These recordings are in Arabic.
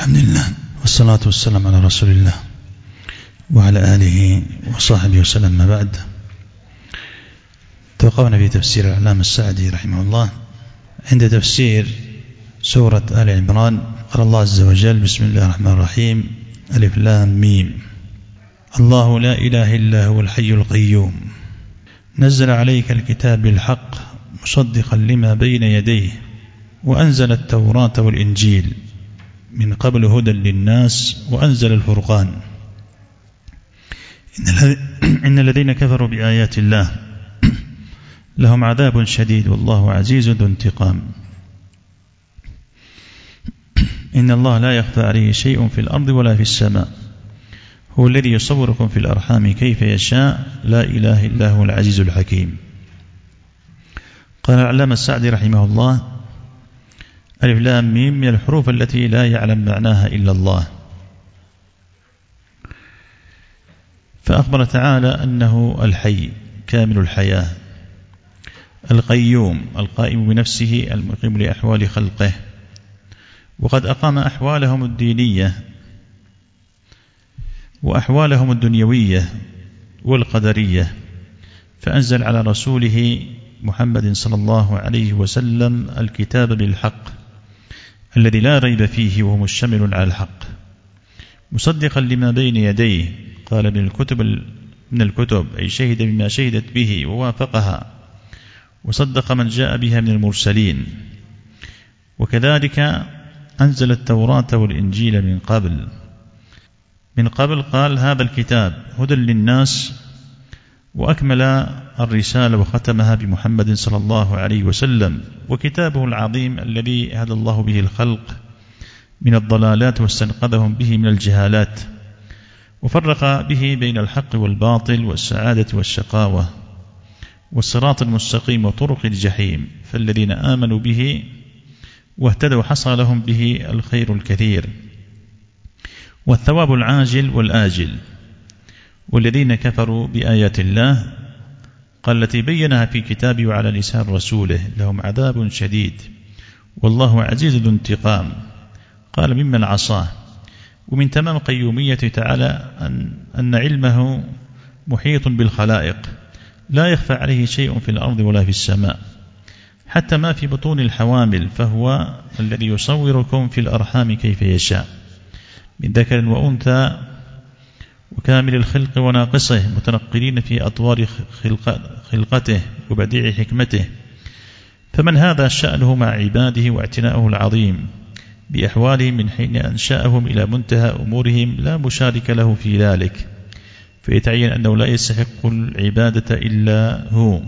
الحمد لله والصلاة والسلام على رسول الله وعلى آله وصحبه وسلم. ما بعد، توقفنا في تفسير العلامة السعدي رحمه الله عند تفسير سورة آل عمران. قال الله عز وجل: بسم الله الرحمن الرحيم، ألف لام ميم، الله لا إله إلا هو الحي القيوم، نزل عليك الكتاب بالحق مصدقا لما بين يديه، وأنزل التوراة والإنجيل من قبل هدى للناس، وأنزل الفرقان، إن الذين كفروا بآيات الله لهم عذاب شديد والله عزيز ذو انتقام. إن الله لا يخفى عليه شيء في الأرض ولا في السماء، هو الذي يصوركم في الأرحام كيف يشاء، لا إله إلا هو العزيز الحكيم. قال العلامة السعدي رحمه الله: ألف لام ميم من الحروف التي لا يعلم معناها إلا الله. فأخبر تعالى أنه الحي كامل الحياة، القيوم القائم بنفسه المقيم لأحوال خلقه، وقد أقام أحوالهم الدينية وأحوالهم الدنيوية والقدرية، فأنزل على رسوله محمد صلى الله عليه وسلم الكتاب بالحق الذي لا ريب فيه وهو مشتمل على الحق، مصدقا لما بين يديه. قال من الكتب أي شهد بما شهدت به ووافقها، وصدق من جاء بها من المرسلين. وكذلك أنزل التوراة والإنجيل من قبل قال: هذا الكتاب هدى للناس، وأكمل الرسالة وختمها بمحمد صلى الله عليه وسلم، وكتابه العظيم الذي هدى الله به الخلق من الضلالات واستنقذهم به من الجهالات، وفرق به بين الحق والباطل والسعادة والشقاوة والصراط المستقيم وطرق الجحيم. فالذين آمنوا به واهتدوا حصل لهم به الخير الكثير والثواب العاجل والآجل. والذين كفروا بآيات الله قال التي بينها في كتابه وعلى لسان رسوله لهم عذاب شديد والله عزيز ذو انتقام. قال: ممن عصاه. ومن تمام قيوميته تعالى أن علمه محيط بالخلائق، لا يخفى عليه شيء في الأرض ولا في السماء، حتى ما في بطون الحوامل، فهو الذي يصوركم في الأرحام كيف يشاء، من ذكر وأنثى، وكامل الخلق وناقصه، متنقلين في أطوار خلقته وبديع حكمته. فمن هذا شأنه مع عباده واعتناؤه العظيم بأحوالهم من حين أنشأهم إلى منتهى أمورهم، لا مشارك له في ذلك، فيتعين أنه لا يستحق العبادة إلا هو.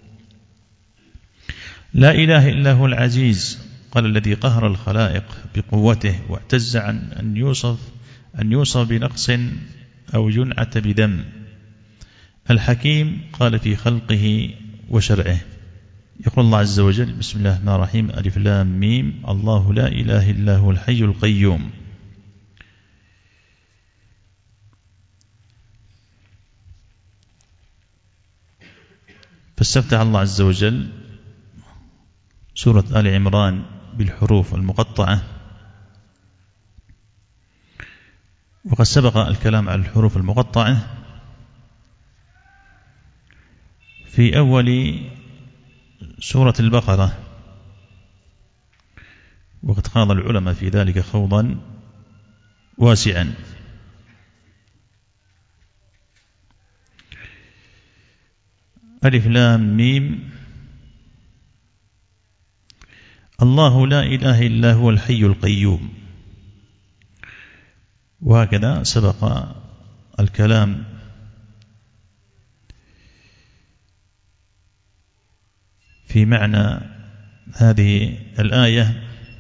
لا إله إلا هو العزيز. قال: الذي قهر الخلائق بقوته واعتز عن أن يوصف بنقص أو ينعت بذم. الحكيم. قال: في خلقه وشرعه. يقول الله عز وجل: بسم الله الرحمن الرحيم، ألف لام ميم، الله لا إله إلا هو الحي القيوم. فاستفتح الله عز وجل سورة آل عمران بالحروف المقطعة، وقد سبق الكلام على الحروف المقطعة في أول سورة البقرة، وقد خاض العلماء في ذلك خوضا واسعا. ألف لام ميم، الله لا إله إلا هو الحي القيوم. وهكذا سبق الكلام في معنى هذه الآية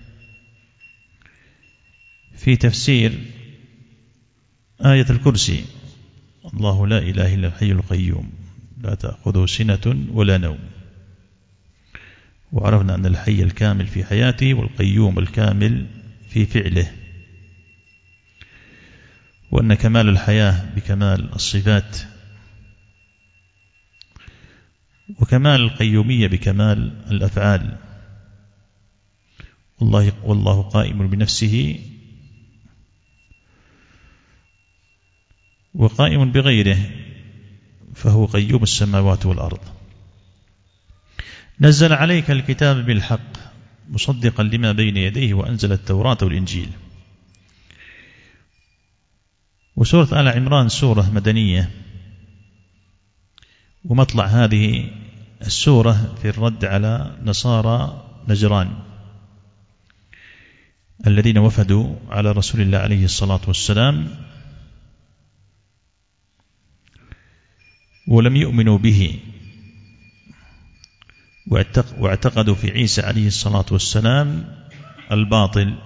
في تفسير آية الكرسي: الله لا إله إلا الحي القيوم لا تأخذه سنة ولا نوم. وعرفنا أن الحي الكامل في حياته والقيوم الكامل في فعله، وأن كمال الحياة بكمال الصفات، وكمال القيومية بكمال الأفعال. والله قائم بنفسه وقائم بغيره، فهو قيوم السماوات والأرض. نزل عليك الكتاب بالحق مصدقا لما بين يديه وأنزل التوراة والإنجيل. وسورة آل عمران سورة مدنية، ومطلع هذه السورة في الرد على نصارى نجران الذين وفدوا على رسول الله عليه الصلاة والسلام ولم يؤمنوا به، واعتقدوا في عيسى عليه الصلاة والسلام الباطل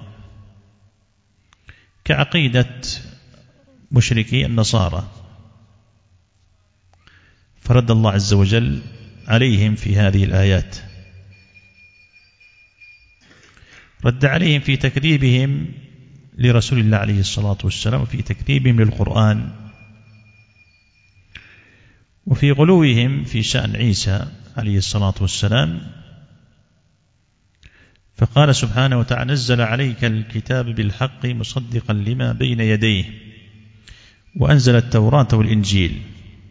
كعقيدة مشركي النصارى، فرد الله عز وجل عليهم في هذه الآيات، رد عليهم في تكذيبهم لرسول الله عليه الصلاة والسلام، وفي تكذيبهم للقرآن، وفي غلوهم في شأن عيسى عليه الصلاة والسلام. فقال سبحانه وتعالى: نزل عليك الكتاب بالحق مصدقا لما بين يديه وأنزل التوراة والإنجيل.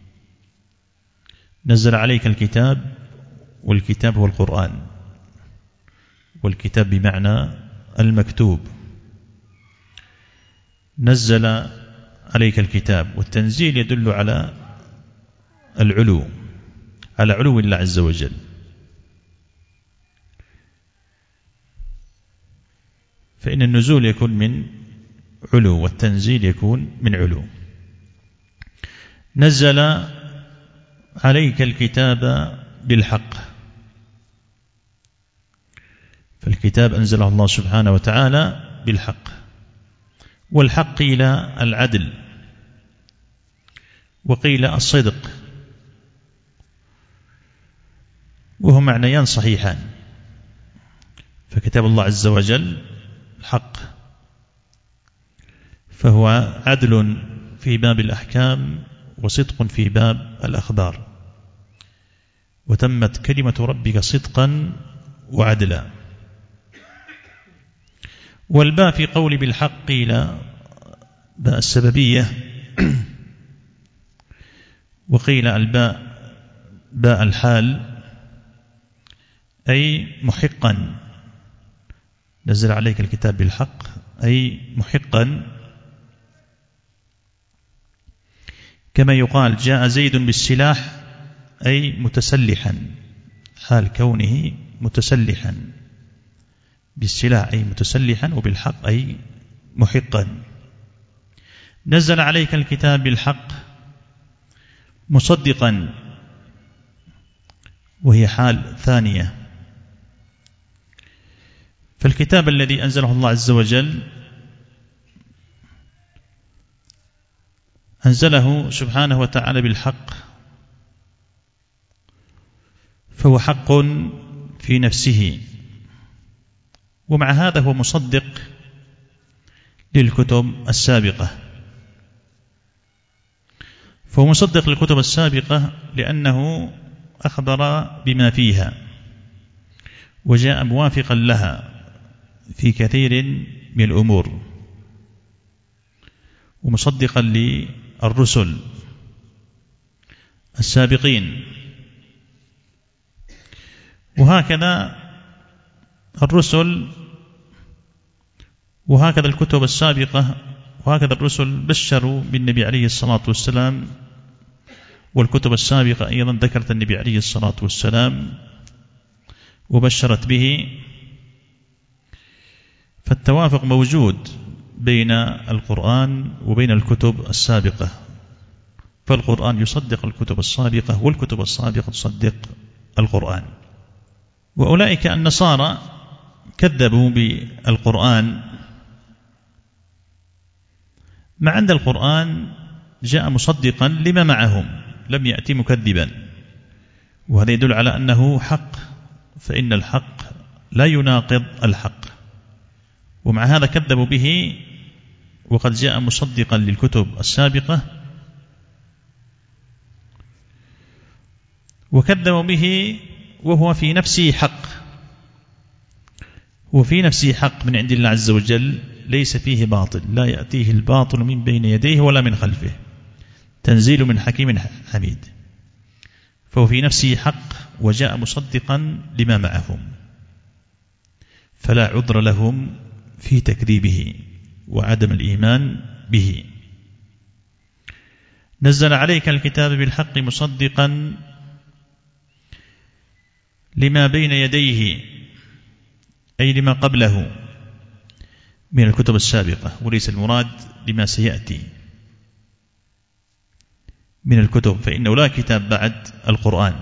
نزل عليك الكتاب، والكتاب هو القرآن، والكتاب بمعنى المكتوب. نزل عليك الكتاب، والتنزيل يدل على العلو، على علو الله عز وجل. فإن النزول يكون من علو، والتنزيل يكون من علو. نزل عليك الكتاب بالحق، فالكتاب أنزله الله سبحانه وتعالى بالحق، والحق قيل العدل، وقيل الصدق، وهم معنيان صحيحان. فكتاب الله عز وجل الحق، فهو عدل في باب الأحكام وصدق في باب الأخبار، وتمت كلمة ربك صدقا وعدلا. والباء في قول بالحق قيل باء السببية، وقيل الباء باء الحال، أي محقا. نزل عليك الكتاب بالحق أي محقا، كما يقال جاء زيد بالسلاح أي متسلحا، حال كونه متسلحا بالسلاح أي متسلحا، وبالحق أي محقا. نزل عليك الكتاب بالحق مصدقا، وهي حال ثانية. فالكتاب الذي أنزله الله عز وجل أنزله سبحانه وتعالى بالحق، فهو حق في نفسه، ومع هذا هو مصدق للكتب السابقة. فهو مصدق للكتب السابقة لأنه أخبر بما فيها، وجاء موافقا لها في كثير من الأمور، ومصدقا للرسل السابقين. وهكذا الرسل، وهكذا الكتب السابقة، وهكذا الرسل بشروا بالنبي عليه الصلاة والسلام، والكتب السابقة أيضا ذكرت النبي عليه الصلاة والسلام وبشرت به. فالتوافق موجود بين القرآن وبين الكتب السابقة، فالقرآن يصدق الكتب السابقة، والكتب السابقة تصدق القرآن. وأولئك النصارى كذبوا بالقرآن، مع أن القرآن جاء مصدقا لما معهم، لم يأتي مكذبا، وهذا يدل على أنه حق، فإن الحق لا يناقض الحق. ومع هذا كذبوا به وقد جاء مصدقا للكتب السابقة، وكذبوا به وهو في نفسه حق، وفي نفسه حق من عند الله عز وجل، ليس فيه باطل، لا يأتيه الباطل من بين يديه ولا من خلفه، تنزيل من حكيم حميد، فهو في نفسه حق وجاء مصدقا لما معهم، فلا عذر لهم في تكذيبه وعدم الإيمان به. نزل عليك الكتاب بالحق مصدقا لما بين يديه، أي لما قبله من الكتب السابقة، وليس المراد لما سيأتي من الكتب، فإنه لا كتاب بعد القرآن،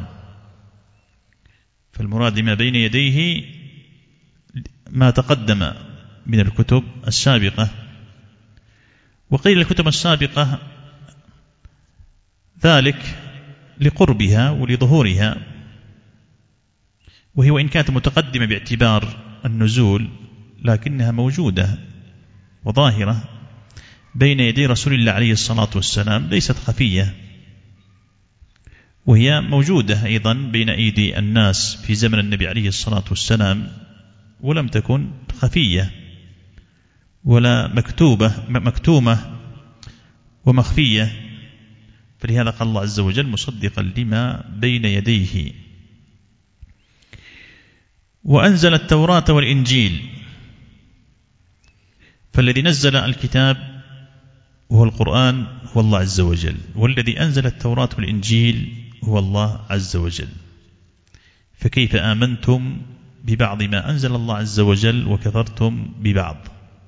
فالمراد لما بين يديه ما تقدم من الكتب السابقة. وقيل الكتب السابقة ذلك لقربها ولظهورها، وهي وإن كانت متقدمة باعتبار النزول لكنها موجودة وظاهرة بين يدي رسول الله عليه الصلاة والسلام، ليست خفية، وهي موجودة أيضا بين أيدي الناس في زمن النبي عليه الصلاة والسلام، ولم تكن خفية ولا مكتومة ومخفية، فلهذا قال الله عز وجل مصدقا لما بين يديه. وأنزل التوراة والإنجيل، فالذي نزل الكتاب هو القرآن هو الله عز وجل، والذي أنزل التوراة والإنجيل هو الله عز وجل، فكيف آمنتم ببعض ما أنزل الله عز وجل وكفرتم ببعض؟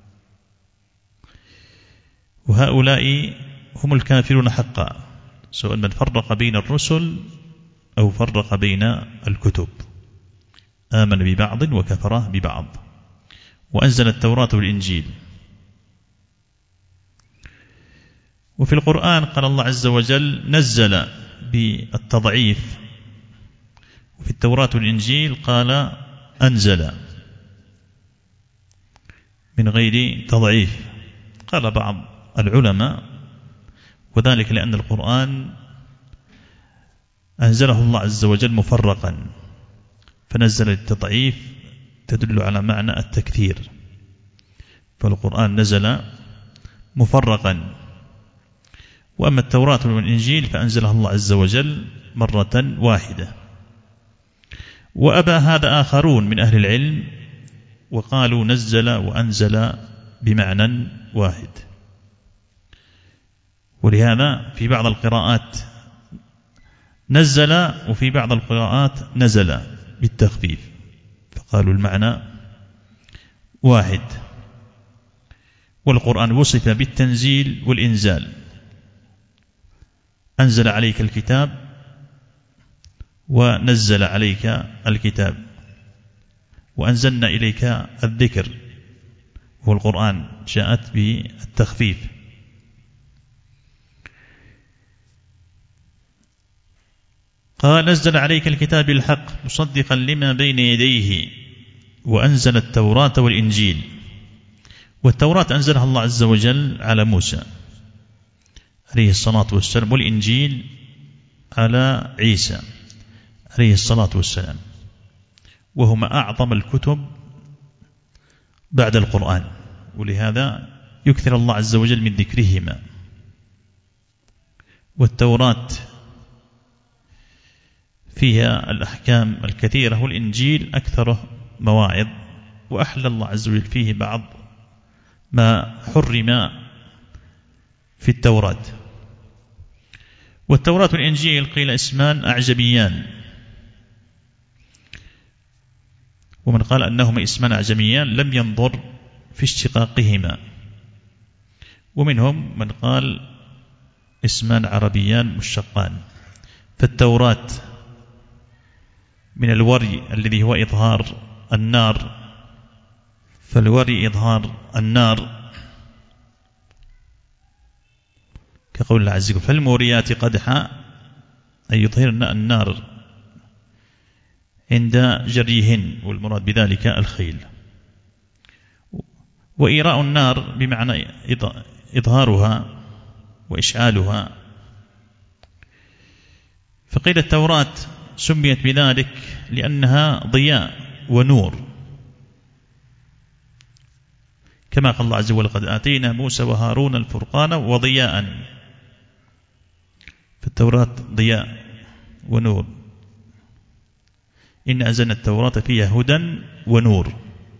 وهؤلاء هم الكافرون حقا، سواء من فرق بين الرسل أو فرق بين الكتب، آمن ببعض وكفر ببعض. وأنزل التوراة والإنجيل. وفي القرآن قال الله عز وجل نزل بالتضعيف، وفي التوراة والإنجيل قال أنزل من غير تضعيف. قال بعض العلماء وذلك لأن القرآن أنزله الله عز وجل مفرقا، فنزل التضعيف تدل على معنى التكثير، فالقرآن نزل مفرقا. وأما التوراة والإنجيل فأنزلها الله عز وجل مرة واحدة. وأبى هذا آخرون من أهل العلم وقالوا نزل وأنزل بمعنى واحد، ولهذا في بعض القراءات نزل وفي بعض القراءات نزل بالتخفيف، فقالوا المعنى واحد. والقرآن وصف بالتنزيل والإنزال، أنزل عليك الكتاب ونزل عليك الكتاب، وأنزلنا إليك الذكر، هو القرآن جاءت بالتخفيف. قال نزل عليك الكتاب بالحق مصدقا لما بين يديه وأنزل التوراة والإنجيل. والتوراة أنزلها الله عز وجل على موسى عليه الصلاة والسلام، والإنجيل على عيسى عليه الصلاة والسلام، وهما أعظم الكتب بعد القرآن، ولهذا يكثر الله عز وجل من ذكرهما. والتوراة فيها الأحكام الكثيرة، والإنجيل أكثر مواعظ، وأحل الله عز وجل فيه بعض ما حرم في التوراة. والتوراة والإنجيل قيل اسمان أعجميان، ومن قال أنهما اسمان أعجميان لم ينظر في اشتقاقهما، ومنهم من قال اسمان عربيان مشتقان. فالتوراة من الوري الذي هو إظهار النار، فالوري إظهار النار، كقول الله عز وجل فالموريات قدحا، أي يظهرن النار عند جريهن، والمراد بذلك الخيل. وإيراء النار بمعنى إظهارها وإشعالها. فقيل التوراة سميت بذلك لأنها ضياء ونور، كما قال الله عز وجل قد آتينا موسى وهارون الفرقان وضياء. فالتوراة ضياء ونور. إن أنزلنا التوراة فيها هدى ونور،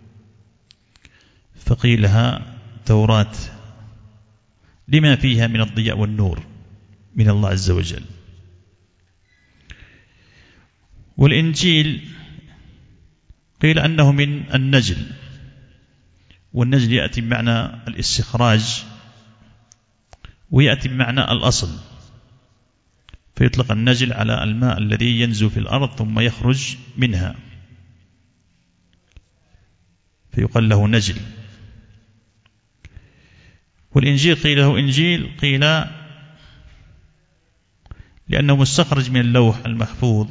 فقيل لها توراة لما فيها من الضياء والنور من الله عز وجل. والإنجيل قيل أنه من النجل، والنجل يأتي بمعنى الاستخراج ويأتي بمعنى الأصل، فيطلق النجل على الماء الذي ينزل في الأرض ثم يخرج منها فيقال له نجل. والإنجيل قيل له إنجيل قيل لأنه مستخرج من اللوح المحفوظ،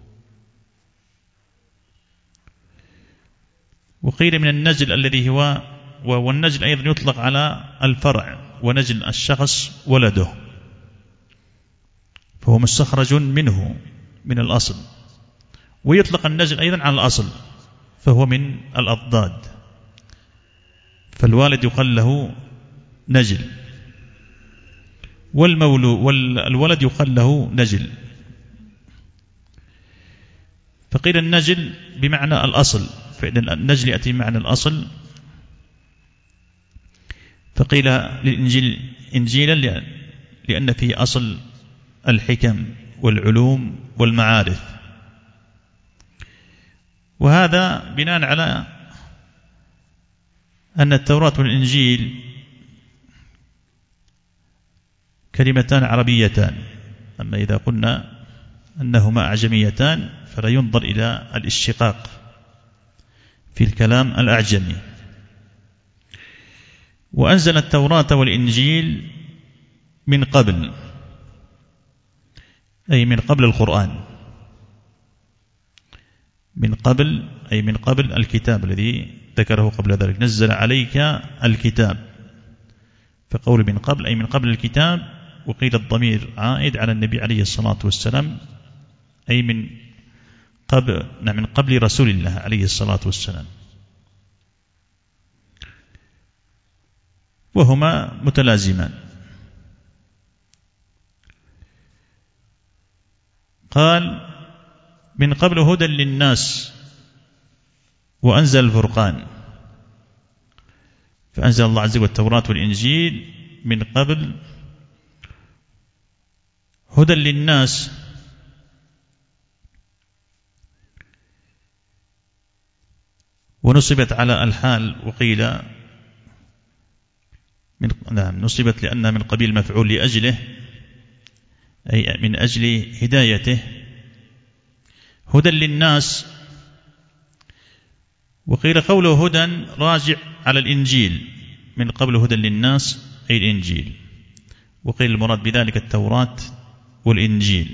وقيل من النجل الذي هو، والنجل أيضا يطلق على الفرع، ونجل الشخص ولده، فهو مستخرج منه من الأصل. ويطلق النجل أيضا على الأصل فهو من الأضداد، فالوالد يقال له نجل، والولد يقال له نجل. فقيل النجل بمعنى الأصل، فإذن النجل يأتي بمعنى الأصل. فقيل للإنجيل إنجيلا لأن فيه أصل الحكم والعلوم والمعارف. وهذا بناء على أن التوراة والإنجيل كلمتان عربيتان، أما إذا قلنا أنهما أعجميتان فلا ينظر إلى الاشتقاق في الكلام الأعجمي. وأنزل التوراة والإنجيل من قبل، أي من قبل القرآن، من قبل أي من قبل الكتاب الذي ذكره قبل ذلك، نزل عليك الكتاب، فقول من قبل أي من قبل الكتاب. وقيل الضمير عائد على النبي عليه الصلاة والسلام، أي من قبل رسول الله عليه الصلاة والسلام، وهما متلازمان. قال من قبل هدى للناس وأنزل الفرقان، فأنزل الله عز وجل التوراة والإنجيل من قبل هدى للناس، ونصبت على الحال، وقيل نصبت لأنها من قبيل مفعول لأجله، أي من أجل هدايته، هدى للناس. وقيل قوله هدى راجع على الإنجيل، من قبل هدى للناس أي الإنجيل. وقيل المراد بذلك التوراة والإنجيل.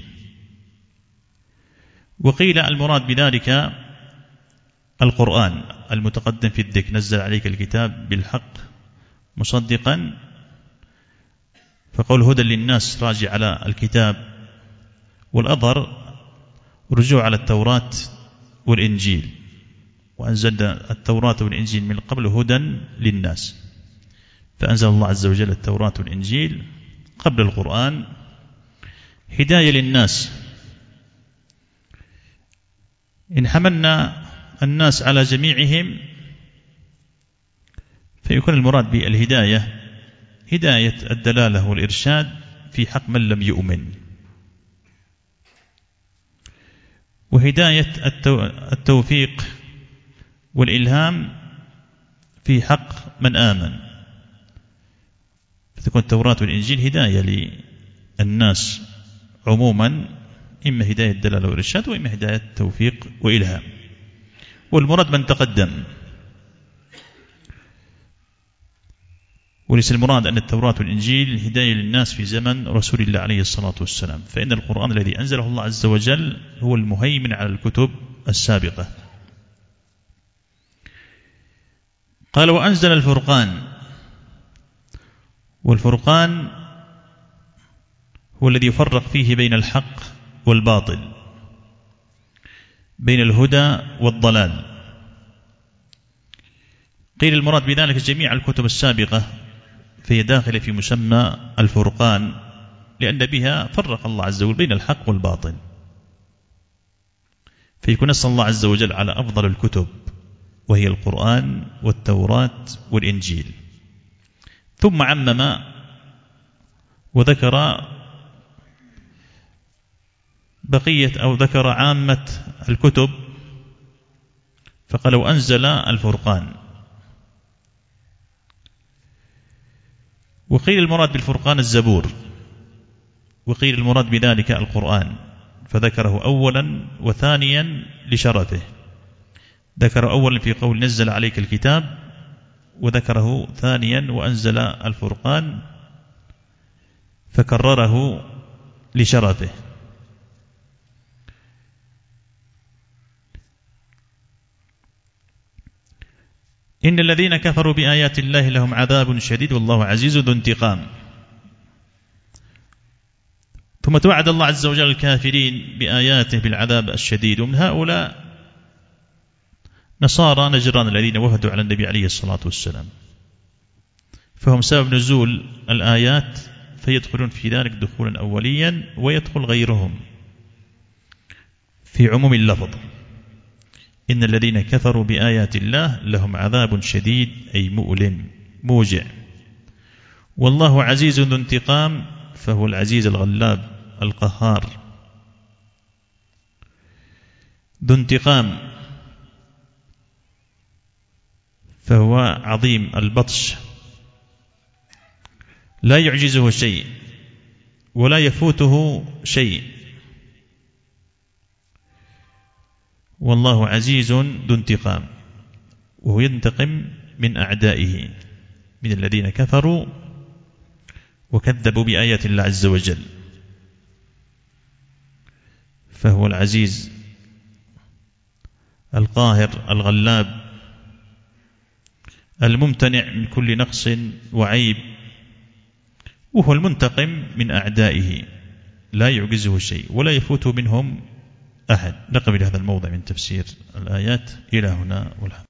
وقيل المراد بذلك القرآن المتقدم في الذكر، نزل عليك الكتاب بالحق مصدقا، فقول هدى للناس راجع على الكتاب، والأظهر رجوع على التوراة والإنجيل. وأنزلنا التوراة والإنجيل من قبل هدى للناس، فأنزل الله عز وجل التوراة والإنجيل قبل القرآن هداية للناس. إن حملنا الناس على جميعهم فيكون المراد بالهداية هداية الدلالة والإرشاد في حق من لم يؤمن، وهداية التوفيق والإلهام في حق من آمن. فتكون التوراة والإنجيل هداية للناس عموما، إما هداية الدلالة والإرشاد، وإما هداية التوفيق وإلهام. والمراد من تقدم، وليس المراد أن التوراة والإنجيل هداية للناس في زمن رسول الله عليه الصلاة والسلام، فإن القرآن الذي أنزله الله عز وجل هو المهيمن على الكتب السابقة. قال وأنزل الفرقان، والفرقان هو الذي يفرق فيه بين الحق والباطل، بين الهدى والضلال. قيل المراد بذلك جميع الكتب السابقة، فهي داخلة في مسمى الفرقان، لأن بها فرق الله عز وجل بين الحق والباطل، فيكون نص الله عز وجل على أفضل الكتب وهي القرآن والتوراة والإنجيل، ثم عمم وذكر بقية أو ذكر عامة الكتب، فقال لو أنزل الفرقان، وقيل المراد بالفرقان الزبور، وقيل المراد بذلك القرآن، فذكره أولا وثانيا لشرفه، ذكر أولا في قول نزل عليك الكتاب، وذكره ثانيا وأنزل الفرقان، فكرره لشرفه. إن الذين كفروا بآيات الله لهم عذاب شديد والله عزيز ذو انتقام. ثم توعد الله عز وجل الكافرين بآياته بالعذاب الشديد، ومن هؤلاء نصارى نجران الذين وفدوا على النبي عليه الصلاة والسلام، فهم سبب نزول الآيات، فيدخلون في ذلك دخولا أوليا، ويدخل غيرهم في عموم اللفظ. إن الذين كفروا بآيات الله لهم عذاب شديد أي مؤلم موجع، والله عزيز ذو انتقام، فهو العزيز الغلاب القهار ذو انتقام، فهو عظيم البطش، لا يعجزه شيء ولا يفوته شيء، والله عزيز ذو انتقام، وهو ينتقم من أعدائه من الذين كفروا وكذبوا بآيات الله عز وجل، فهو العزيز القاهر الغلاب الممتنع من كل نقص وعيب، وهو المنتقم من أعدائه لا يعجزه شيء ولا يفوت منهم أحد. نقف إلى هذا الموضع من تفسير الآيات إلى هنا والحمد.